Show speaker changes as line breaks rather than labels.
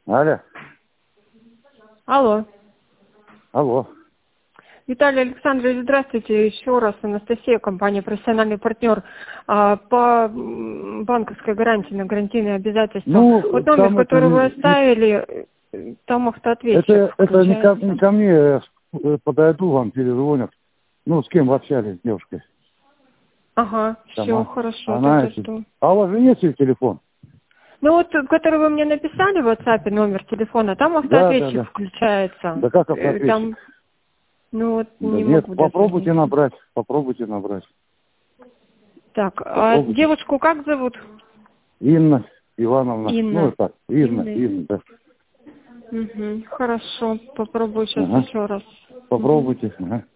Алло.
Алло.
Алло.
Виталий Александрович, здравствуйте. Еще раз, Анастасия, компания «Профессиональный партнер». По банковской гарантии на гарантийные обязательства.
Ну,
вот номер,
там
который
это
вы оставили, там автоответчик
это не
включается.
ко мне, я подойду, вам перезвонят. Ну, с кем вы общались, с девушкой?
Ага,
Там,
все, хорошо,
она
тогда
это...
жду.
А у вас же есть ее телефон?
Ну вот, который вы мне написали в WhatsApp, номер телефона, там автоответчик
Да.
включается.
Да как автоответчик?
Там, ну вот,
Да
не
нет,
могу
попробуйте
дозвониться.
набрать.
Так, а
Попробуйте.
девушку как зовут?
Инна Ивановна. Ну,
Инна.
это Инна, да.
Угу, хорошо, попробую сейчас
Ага.
еще раз. Мгм.
Попробуйте. Ага.